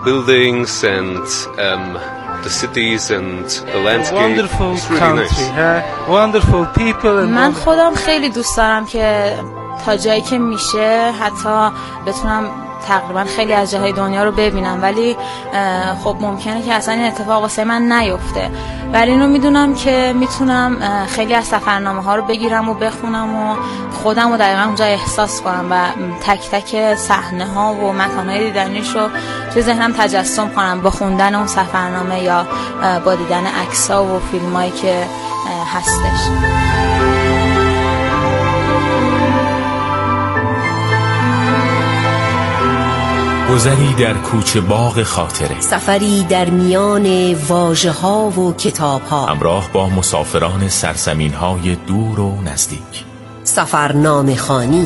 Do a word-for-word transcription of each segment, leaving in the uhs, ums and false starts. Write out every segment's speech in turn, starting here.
buildings and um, the cities and the landscape. Wonderful It's really country, nice. huh? Wonderful people. And من خودم خیلی دوست دارم که تا جایی که میشه حتی بتونم تقریبا خیلی از جاهای دنیا رو ببینم، ولی خب ممکنه که اصلا این اتفاق واسه من نیفته، ولی اینو میدونم که میتونم خیلی از سفرنامه ها رو بگیرم و بخونم و خودم رو دقیقا اونجا احساس کنم و تک تک صحنه ها و مکان های دیدنیش رو توی ذهنم تجسم کنم با خوندن اون سفرنامه یا با دیدن عکس ها و فیلم هایی که هستش. گذری در کوچه باغ خاطره، سفری در میان واژه ها و کتاب ها، همراه با مسافران سرزمین های دور و نزدیک. سفرنامه خوانی.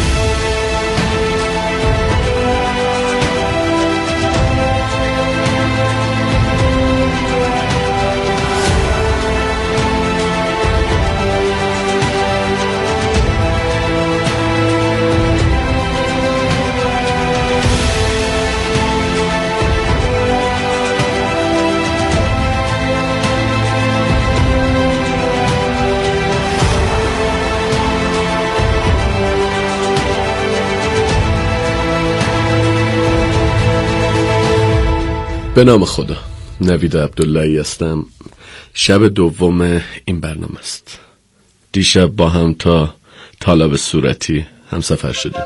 به نام خدا، نوید عبداللهی هستم. شب دوم این برنامه است. دیشب با هم تا طالب صورتی هم سفر شدیم.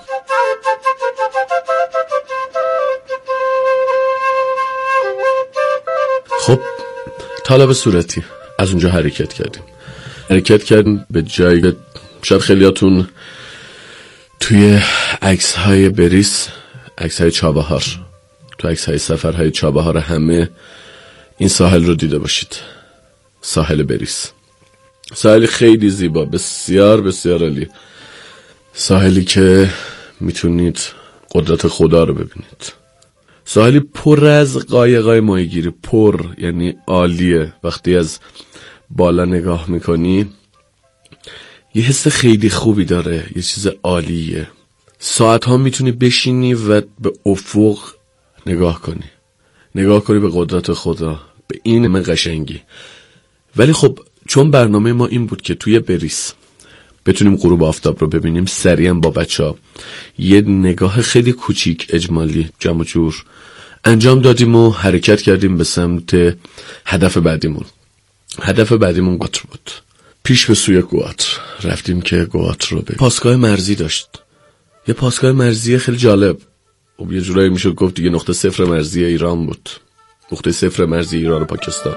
خب طالب صورتی از اونجا حرکت کردیم حرکت کردیم به جایی شاید خیلیاتون توی عکس های بریس، عکس های چابهار، تو عکس های سفرهای چابهار همه این ساحل رو دیده باشید. ساحل بریس، ساحلی خیلی زیبا، بسیار بسیار عالی، ساحلی که میتونید قدرت خدا رو ببینید. ساحلی پر از قایقای ماهیگیری، پر یعنی عالیه. وقتی از بالا نگاه میکنی یه حس خیلی خوبی داره، یه چیز عالیه. ساعت ها میتونی بشینی و به افق نگاه کنی، نگاه کنی به قدرت خدا، به این من قشنگی. ولی خب چون برنامه ما این بود که توی بریس بتونیم غروب آفتاب رو ببینیم، سریعا با بچه ها یه نگاه خیلی کوچیک اجمالی جمع جور انجام دادیم و حرکت کردیم به سمت هدف بعدیمون. هدف بعدیمون گواتر بود. پیش به سوی گواتر رفتیم که گواتر رو ببینیم. پاسگاه مرزی داشت، یه پاسگاه مرزی خیلی جالب. خب یه جورایی میشه گفت دیگه نقطه صفر مرزی ایران بود، نقطه صفر مرزی ایران و پاکستان.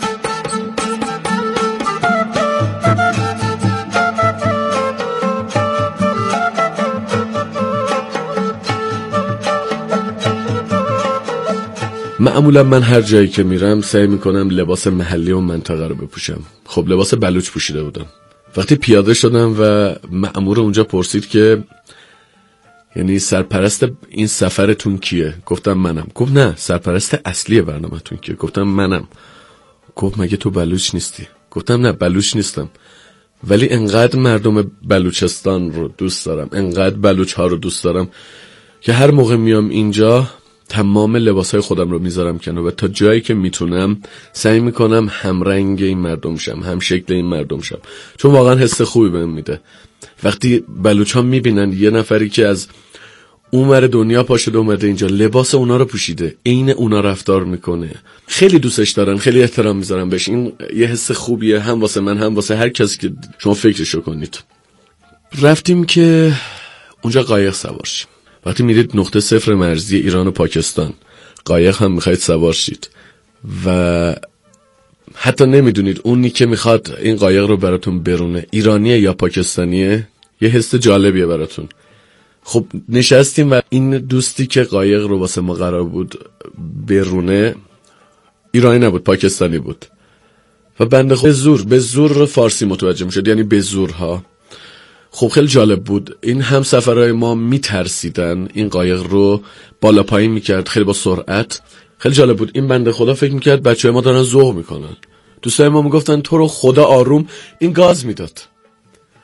معمولا من هر جایی که میرم سعی میکنم لباس محلی و منطقه رو بپوشم. خب لباس بلوچ پوشیده بودم. وقتی پیاده شدم و مأمور اونجا پرسید که یعنی سرپرست این سفرتون کیه؟ گفتم منم. گفت نه، سرپرست اصلی برنامه‌تون کیه؟ گفتم منم. گفت مگه تو بلوچ نیستی؟ گفتم نه، بلوچ نیستم، ولی انقدر مردم بلوچستان رو دوست دارم، انقدر بلوچ ها رو دوست دارم که هر موقع میام اینجا تمام لباسای خودم رو میذارم کنار و تا جایی که میتونم سعی میکنم هم رنگ این مردم شم، هم شکل این مردم شم، چون واقعا حس خوبی بهم میده وقتی بلوچ ها میبینن یه نفری که از اونور دنیا پاشده اومده اینجا، لباس اونا رو پوشیده، عین اونا رفتار میکنه. خیلی دوستش دارن، خیلی احترام میذارن بهش. این یه حس خوبیه، هم واسه من هم واسه هر کسی که شما فکرشو کنید. رفتیم که اونجا قایق سوار شیم. وقتی میرید نقطه صفر مرزی ایران و پاکستان، قایق هم میخواید سوار شید و حتی نمیدونید اونی که میخواد این قایق رو براتون برونه ایرانیه یا پاکستانیه، یه حس جالبیه براتون. خب نشستیم و این دوستی که قایق رو واسه ما قرار بود برونه ایرانی نبود، پاکستانی بود و بنده خود به زور به زور فارسی متوجه میشد، یعنی به زورها. خب خیلی جالب بود. این همسفرهای ما میترسیدن این قایق رو بالا پایین میکرد خیلی با سرعت. خیلی جالب بود. این بنده خدا فکر میکرد بچه ما دارن ذوق میکنن. دوستای ما میگفتن تو رو خدا آروم. این گاز میداد.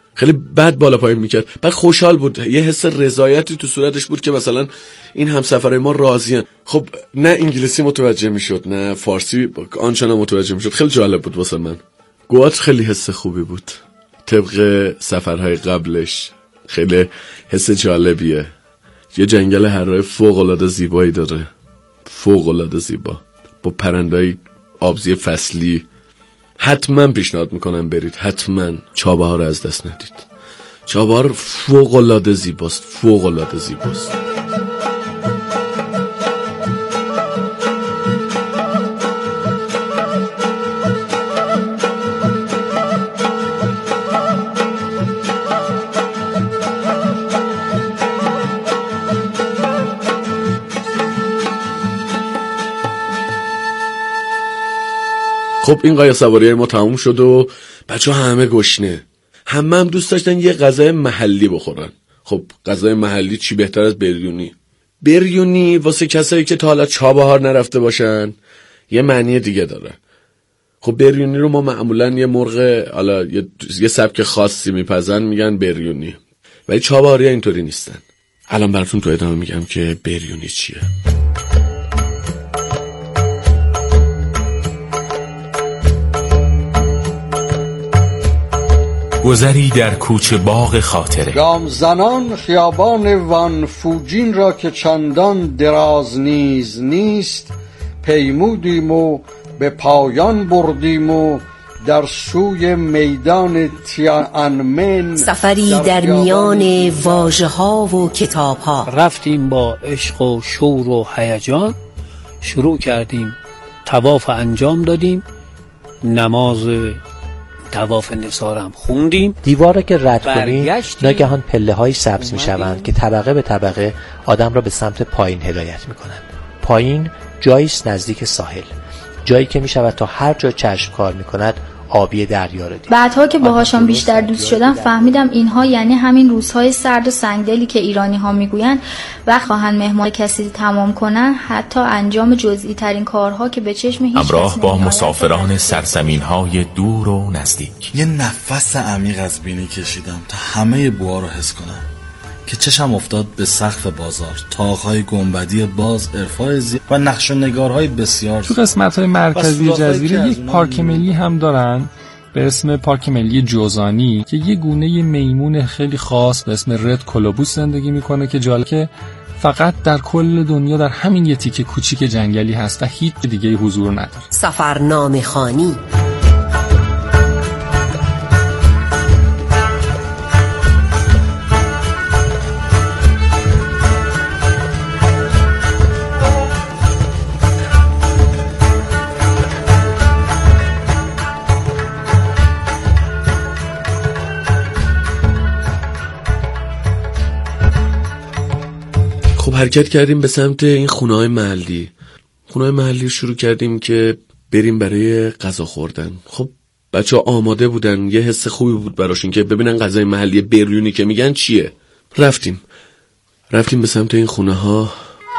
خیلی بد بالا پایین میکرد. بعد خوشحال بود، یه حس رضایتی تو صورتش بود که مثلا این همسفرهای ما راضیان. خب نه انگلیسی متوجه میشد نه فارسی آنچنان متوجه میشد. خیلی جالب بود واسه من. گوات خیلی حس خوبی بود طبق سفرهای قبلش. خیلی حس جالبیه. یه جنگل هرای فوق العاده زیبایی داره، فوق العاده زیبا، با پرندهای آبزی فصلی. حتما پیشنهاد میکنم برید، حتما. چابهار رو از دست ندید. چابهار فوق العاده زیباست، فوق العاده زیباست. خب این قایق سواری ما تموم شد و بچه ها همه گشنه. همه هم دوست داشتن یه غذای محلی بخورن. خب غذای محلی چی بهتر از بریونی؟ بریونی واسه کسایی که تا حالا چابهار نرفته باشن یه معنی دیگه داره. خب بریونی رو ما معمولا یه مرغ حالا یه, یه سبک خاصی میپزن میگن بریونی، ولی چابهاری ها اینطوری نیستن. الان براتون تو ادامه میگم که بریونی چیه. گذری در کوچه باغ خاطره. گام زنان خیابان وان فوجین را که چندان دراز نیز نیست پیمودیم و به پایان بردیم و در سوی میدان تیانمن سفری در, در میان واژه ها و کتاب ها. رفتیم با عشق و شور و هیجان، شروع کردیم طواف انجام دادیم، نماز طواف نثارم خوندیم. دیواره که رد کنی ناگهان پله های سبز می شوند که طبقه به طبقه آدم را به سمت پایین هدایت می کنند. پایین جاییست نزدیک ساحل، جایی که می شود تا هر جا چشم کار می کند آبی دریا را دید. بعدها که باهاشان بیشتر دوست شدم فهمیدم اینها یعنی همین روزهای سرد و سنگدلی که ایرانی ها میگویند وقت خواهند مهمان کسی تمام کنن حتی انجام جزئی ترین کارها که به چشم هیچ همراه با مسافران سرزمین های دور و نزدیک. یه نفس عمیق از بینی کشیدم تا همه بوها رو حس کنم که چشم افتاد به سقف بازار، طاق‌های گنبدی باز، ارفای زیاد و نقش و نگارهای بسیار. تو قسمت‌های مرکزی جزیره یک پارک ملی هم دارن به اسم پارک ملی جوزانی که یه گونه میمون خیلی خاص به اسم رد کولوبوس زندگی میکنه که جالب که فقط در کل دنیا در همین یه تیکه کوچیک جنگلی هست و هیچ دیگه حضور نداره. سفرنامه خوانی. خب حرکت کردیم به سمت این خونه‌های محلی. خونه‌های محلی رو شروع کردیم که بریم برای غذا خوردن. خب بچه‌ها آماده بودن، یه حس خوبی بود براشون که ببینن غذای محلی بریونی که میگن چیه. رفتیم رفتیم به سمت این خونه‌ها.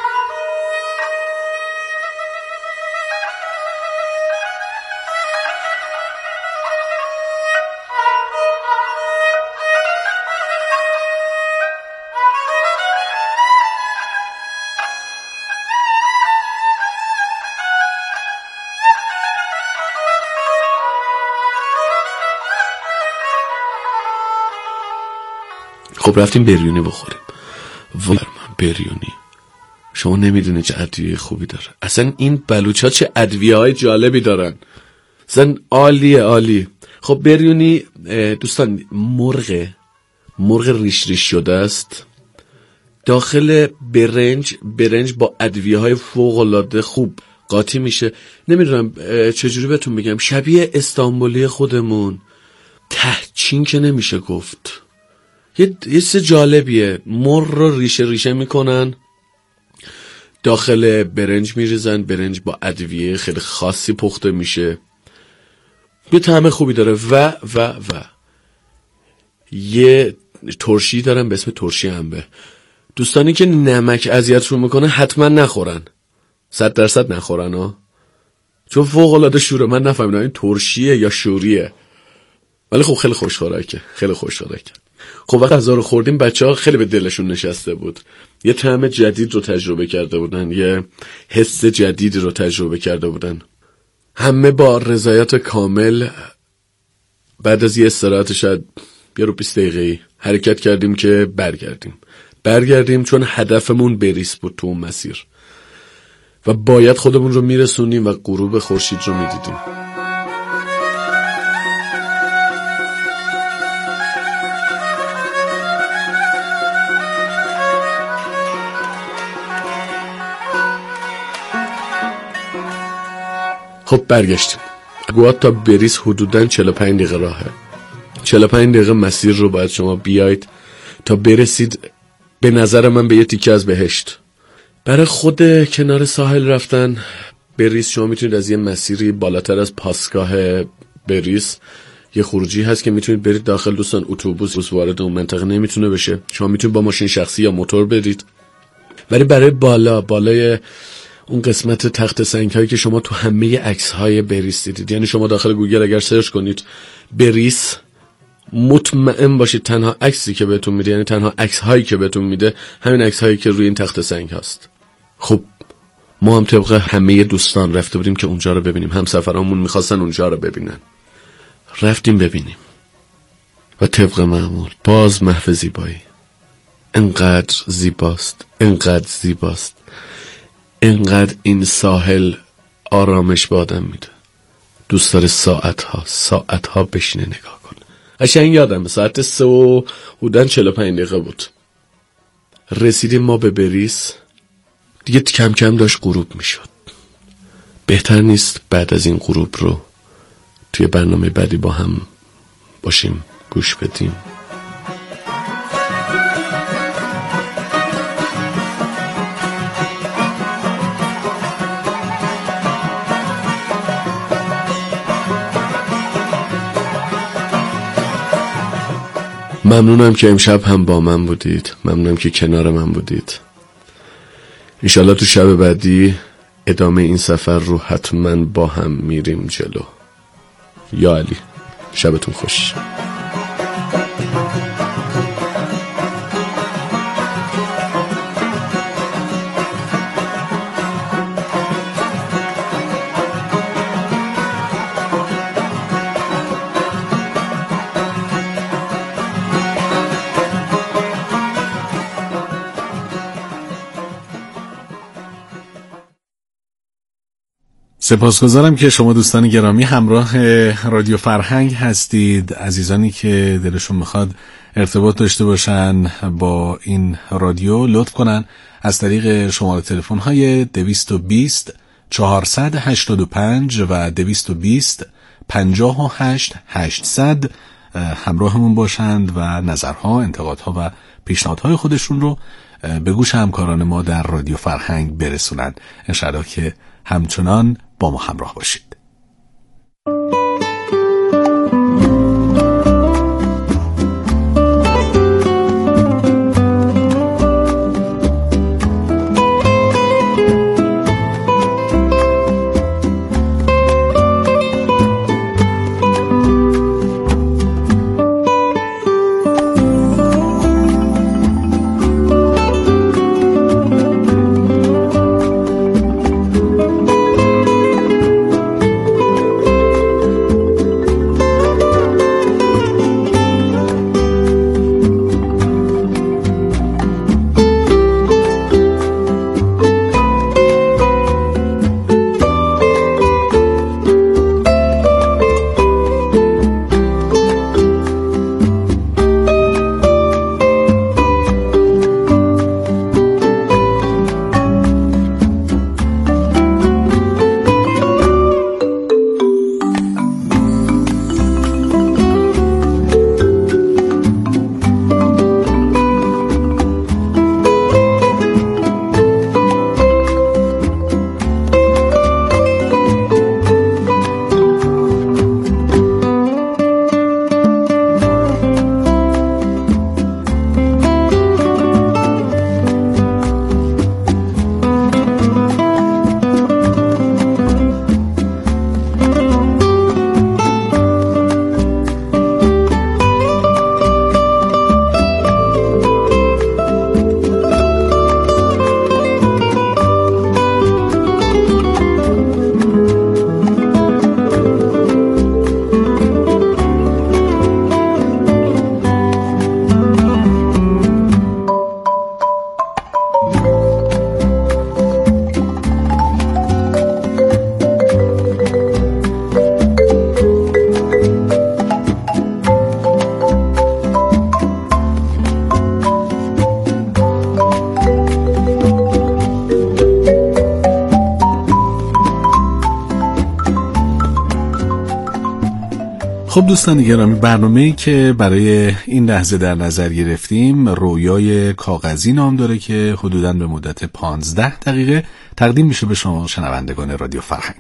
خب رفتیم بریونی بخوریم. وای من بریونی، شما نمیدونی چه ادویه خوبی داره. اصلا این بلوچ ها چه ادویه های جالبی دارن، اصلا عالیه عالی. خب بریونی دوستان مرغ مرغ ریش ریش شده است، داخل برنج برنج با ادویه های فوق العاده خوب قاطی میشه. نمیدونم چجوری بهتون بگم، شبیه استانبولی خودمون. تهچین که نمیشه گفت، یه یه چیز جالبیه. مرغ رو ریشه ریشه میکنن، داخل برنج میریزن، برنج با ادویه خیلی خاصی پخته میشه، یه طعم خوبی داره. و و و یه ترشی دارن به اسم ترشی انبه. دوستانی که نمک اذیتشون میکنه حتما نخورن، صد درصد نخورن ها، چون فوق العاده شوره. من نفهمیدم این ترشیه یا شوریه. ولی خب خیلی خوشخوراکه، خیلی خوشخوراکه. خب وقت غذا رو خوردیم بچه‌ها خیلی به دلشون نشسته بود. یه طعم جدید رو تجربه کرده بودن، یه حس جدید رو تجربه کرده بودن. همه با رضایت کامل بعد از یه استراحت شاید یه رو بیست دقیقه‌ای حرکت کردیم که برگردیم. برگردیم چون هدفمون بریس بود تو اون مسیر و باید خودمون رو میرسونیم و غروب خورشید رو میدیدیم. خب برگشتیم. گوات تا بریس حدوداً چهل و پنج دقیقه راهه. چهل و پنج دقیقه مسیر رو باید شما بیاید تا برسید به نظر من به یه تیکه از بهشت. برای خود کنار ساحل رفتن بریس شما میتونید از یه مسیری بالاتر از پاسگاه بریس یه خروجی هست که میتونید برید داخل. دوستان اتوبوس وارد اون منطقه نمیتونه بشه، شما میتونید با ماشین شخصی یا موتور برید. ولی برای بالا بالای اون قسمت تخت سنگ هایی که شما تو همه عکس های بریس دیدید، یعنی شما داخل گوگل اگر سرچ کنید بریس، مطمئن باشید تنها عکسی که بهتون میده، یعنی تنها عکس هایی که بهتون میده همین عکس هایی که روی این تخت سنگ هست. خب ما هم طبق همه دوستان رفته بودیم که اونجا رو ببینیم، همسفرامون میخواستن اونجا رو ببینن، رفتیم ببینیم و طبق معمول باز محو زیبایی. انقدر زیباست، انقدر زیباست، انقدر این ساحل آرامش به آدم میده. دوست داره ساعت ها ساعت ها بشینه نگاه کنه. قشنگ یادم ساعت سه و حدوداً چهل و پنج دقیقه بود رسیدیم ما به بریس. دیگه کم کم داشت غروب میشد. بهتر نیست بعد از این غروب رو توی برنامه بعدی با هم باشیم گوش بدیم؟ ممنونم که امشب هم با من بودید، ممنونم که کنار من بودید. انشالله تو شب بعدی ادامه این سفر رو حتما با هم میریم جلو. یا علی، شبتون خوش. سپاسگزارم که شما دوستان گرامی همراه رادیو فرهنگ هستید. عزیزانی که دلشون میخواد ارتباط داشته باشن با این رادیو لطف کنن از طریق شماره تلفن های دویست و بیست چهارصد و هشتاد و پنج و دویست و بیست پنجاه و هشت هشتصد همراهمون باشند و نظرها، انتقادها و پیشنهادهای خودشون رو به گوش همکاران ما در رادیو فرهنگ برسونند. انشاءالله که همچنان با ما همراه باشید. خب دوستان گرامی، برنامه‌ای که برای این لحظه در نظر گرفتیم رویای کاغذی نام داره که حدوداً به مدت پانزده دقیقه تقدیم میشه به شما شنوندگان رادیو فرهنگ.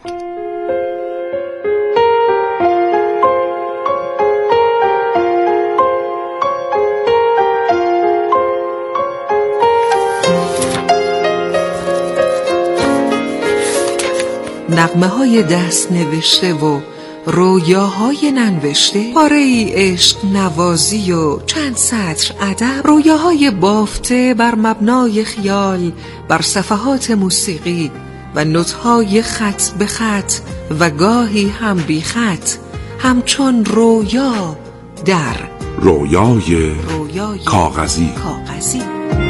نغمه های دست نوشته و رویاهای ننوشته، پاره ای عشق نوازی و چند سطر ادب، رویاهای بافته بر مبنای خیال بر صفحات موسیقی و نوت‌های خط به خط و گاهی هم بی خط، همچون رویا در رویای, رویای کاغذی. کاغذی.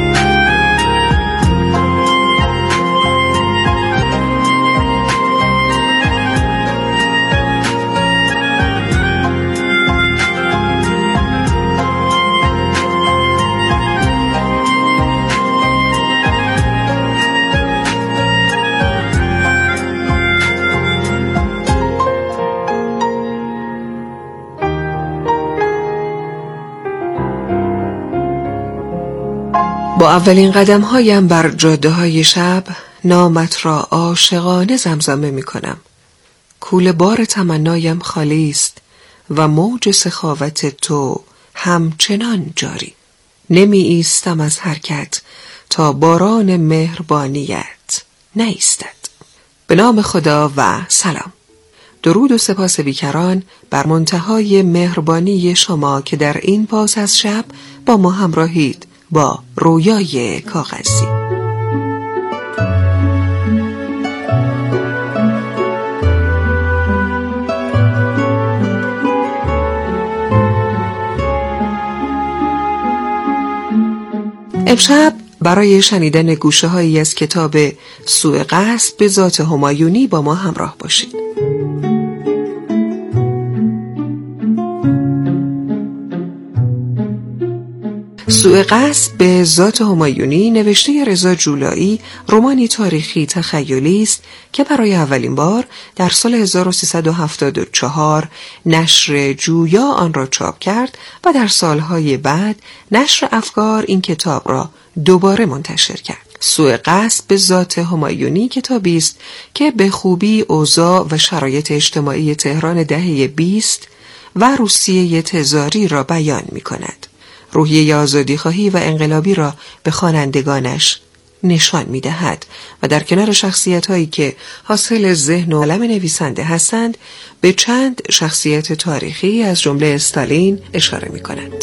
با اولین قدم هایم بر جاده های شب نامت را عاشقانه زمزمه می کنم. کوله بار تمنایم خالی است و موج سخاوت تو همچنان جاری. نمی ایستم از حرکت تا باران مهربانیت نایستد. به نام خدا و سلام. درود و سپاس بیکران بر منتهای مهربانی شما که در این پاس از شب با ما همراهید با رویای کاغذی. امشب برای شنیدن گوشه هایی از کتاب سوء قصد به ذات همایونی با ما همراه باشید. سوء قصد به ذات همایونی نوشته رضا جولایی رمانی تاریخی تخیلی است که برای اولین بار در سال هزار و سیصد و هفتاد و چهار نشر جویا آن را چاپ کرد و در سالهای بعد نشر افکار این کتاب را دوباره منتشر کرد. سوء قصد به ذات همایونی کتابی است که به خوبی اوضاع و شرایط اجتماعی تهران دهه بیست و روسیه تزاری را بیان می کند. روحیه آزادیخواهی و انقلابی را به خوانندگانش نشان می دهد و در کنار شخصیت هایی که حاصل ذهن و قلم نویسنده هستند به چند شخصیت تاریخی از جمله استالین اشاره می کند.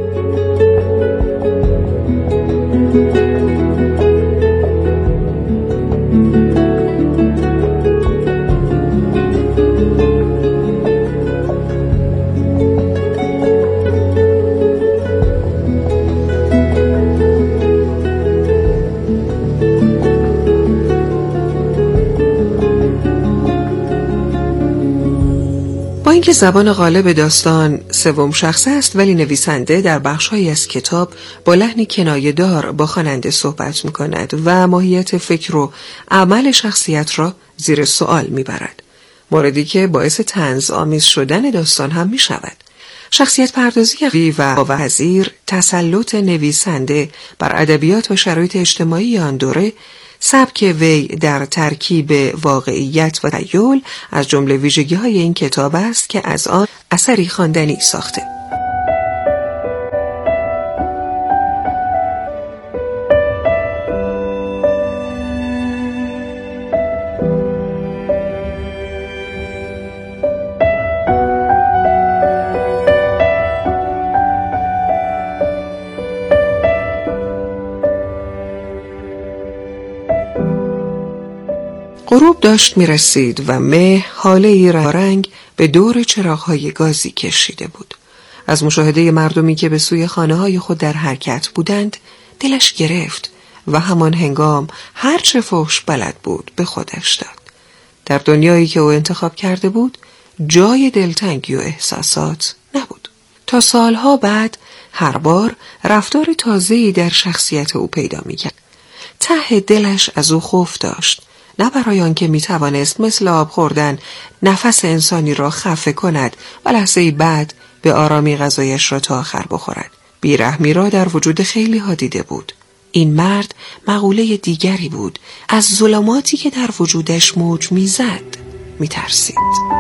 اینکه زبان غالب داستان سوم شخص است، ولی نویسنده در بخش‌هایی از کتاب با لحنی کنایه‌دار با خواننده صحبت می‌کند و ماهیت فکر و عمل شخصیت را زیر سوال می‌برد. موردی که باعث طنزآمیز شدن داستان هم می‌شود. شخصیت پردازی قوی و واضح، تسلط نویسنده بر ادبیات و شرایط اجتماعی آن دوره، سبک وی در ترکیب واقعیت و تخیل از جمله ویژگی‌های این کتاب است که از آن اثری خواندنی ساخته. غروب داشت می رسید و مه حاله رنگ به دور چراغ‌های گازی کشیده بود. از مشاهده مردمی که به سوی خانه‌های خود در حرکت بودند دلش گرفت و همان هنگام هر چه فحش بلد بود به خودش داد. در دنیایی که او انتخاب کرده بود جای دلتنگی و احساسات نبود. تا سالها بعد هر بار رفتار تازه‌ای در شخصیت او پیدا می کرد. ته دلش از او خوف داشت، نه برای آنکه میتوانست مثل آب خوردن نفس انسانی را خفه کند و لحظه بعد به آرامی غذایش را تا آخر بخورد. بیرحمی را در وجود خیلی ها دیده بود. این مرد مقوله دیگری بود. از ظلماتی که در وجودش موج میزد میترسید.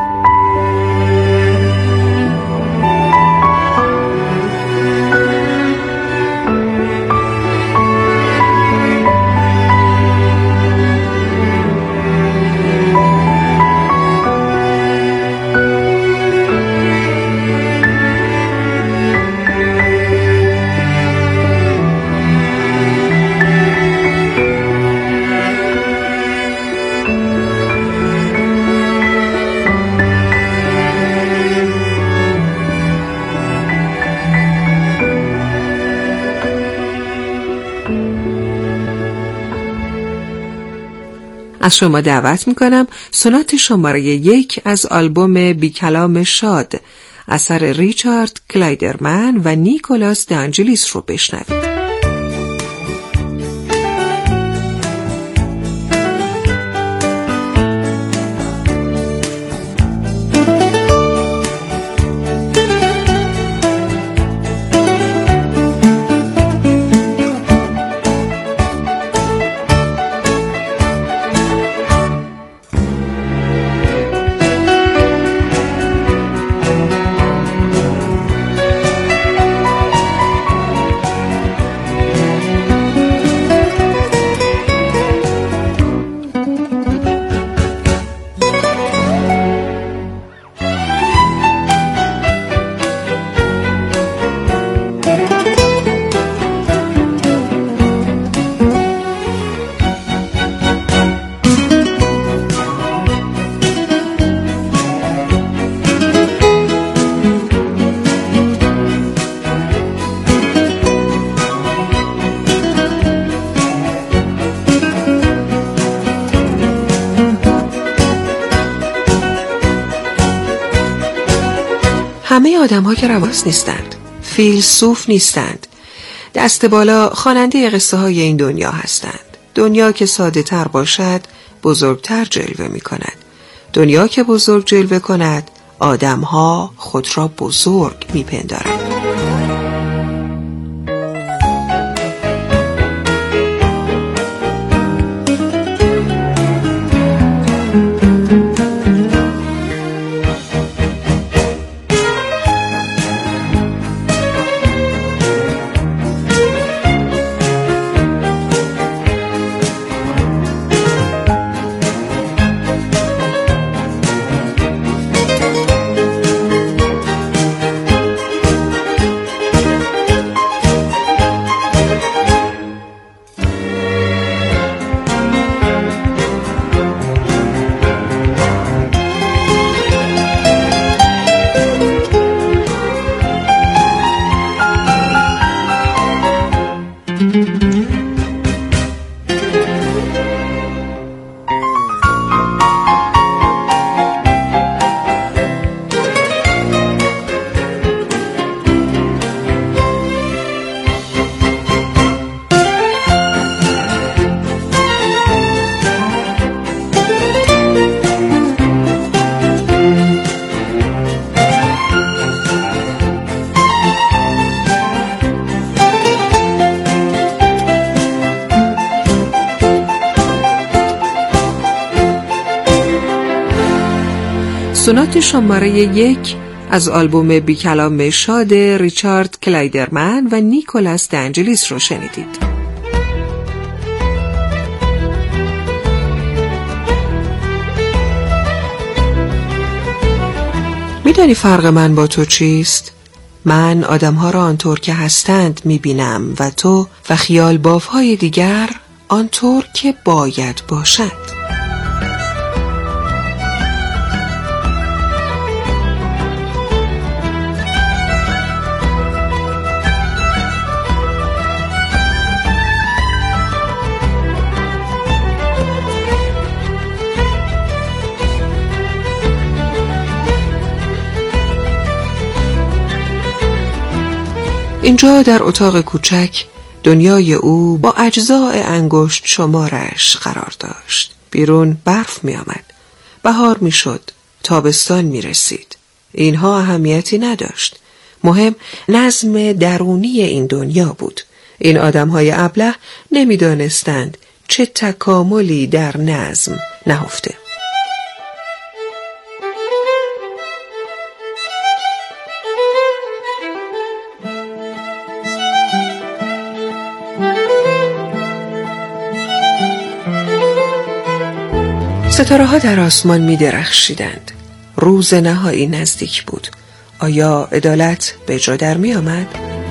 از شما دعوت میکنم سونات شماره یک از آلبوم بی کلام شاد اثر ریچارد کلایدرمن و نیکولاس دانجلیس رو بشنوید. همه آدم ها که رواز نیستند، فیلسوف نیستند. دست بالا خواننده قصه های این دنیا هستند. دنیا که ساده تر باشد بزرگتر جلوه می کند. دنیا که بزرگ جلوه کند آدم ها خود را بزرگ می پندارند. سونات شماره یک از آلبوم بی کلام شاد ریچارد کلایدرمن و نیکولاس دانجلیس رو شنیدید. میدانی فرق من با تو چیست؟ من آدمها را آنطور که هستند میبینم و تو و خیال بافهای دیگر آنطور که باید باشد. اینجا در اتاق کوچک دنیای او با اجزاء انگشت شمارش قرار داشت. بیرون برف می آمد. بهار می شد. تابستان می رسید. اینها اهمیتی نداشت. مهم نظم درونی این دنیا بود. این آدم‌های ابله نمی دانستند چه تکاملی در نظم نهفته. ستاره ها در آسمان می درخشیدند. روز نهایی نزدیک بود. آیا عدالت به جا در می آمد؟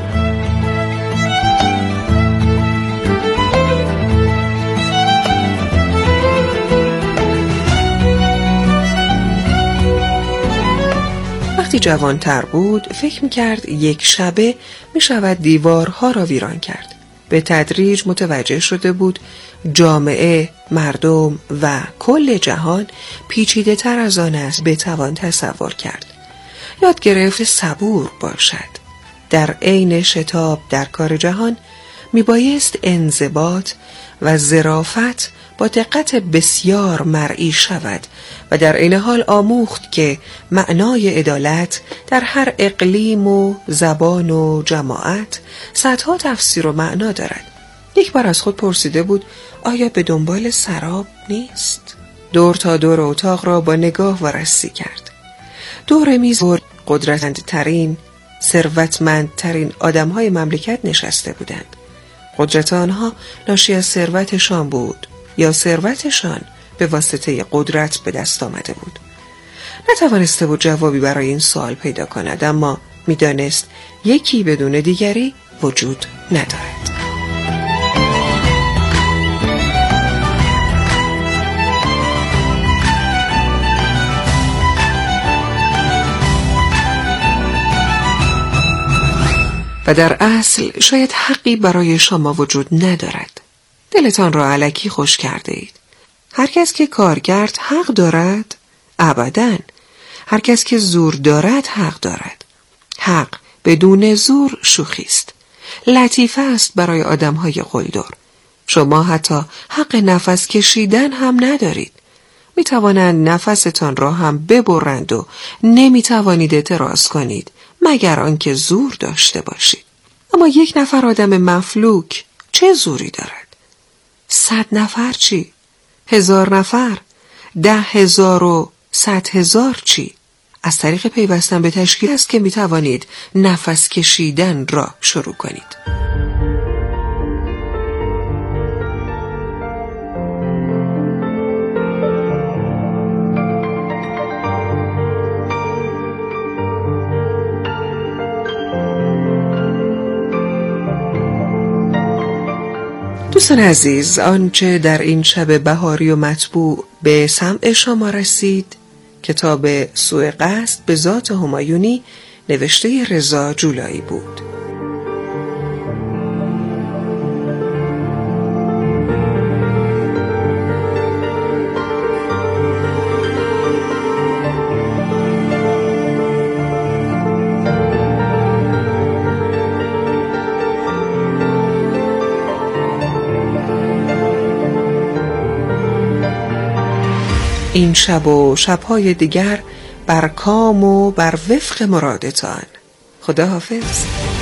وقتی جوانتر بود فکر می کرد یک شبه می شود دیوارها را ویران کرد. به تدریج متوجه شده بود جامعه، مردم و کل جهان پیچیده تر از آن است بتوان تصور کرد. یاد گرفت صبور باشد. در عین شتاب در کار جهان میبایست انضباط و ظرافت با دقت بسیار مرئی شود و در عین حال آموخت که معنای عدالت در هر اقلیم و زبان و جماعت صدها تفسیر و معنا دارد. یک بار از خود پرسیده بود آیا به دنبال سراب نیست؟ دور تا دور اتاق را با نگاه وارسی کرد. دور میز قدرتمندترین، ثروتمندترین آدم‌های مملکت نشسته بودند. قدرت آنها ناشی از ثروتشان بود یا ثروتشان به واسطه قدرت به دست آمده بود. نتوانسته بود جوابی برای این سوال پیدا کند، اما میدانست یکی بدون دیگری وجود ندارد. و در اصل شاید حقی برای شما وجود ندارد. دلتان را الکی خوش کرده اید. هر کس که کار کرد حق دارد؟ ابداً. هر کس که زور دارد حق دارد. حق بدون زور شوخی است. لطیفه است برای آدم‌های قلدر. شما حتی حق نفس کشیدن هم ندارید. می توانند نفستان را هم ببرند و نمی توانید اعتراض کنید مگر آنکه زور داشته باشید. اما یک نفر آدم مفلوک چه زوری دارد؟ صد نفر چی؟ هزار نفر؟ ده هزار و صد هزار چی؟ از طریق پیوستن به تشکیل است که می توانید نفس کشیدن را شروع کنید. دوستان عزیز، آنچه در این شب بهاری و مطبوع به سمع شما رسید کتاب سوء قصد به ذات همایونی نوشته رضا جولایی بود. این شب و شبهای دیگر بر کام و بر وفق مرادتان. خدا حافظ.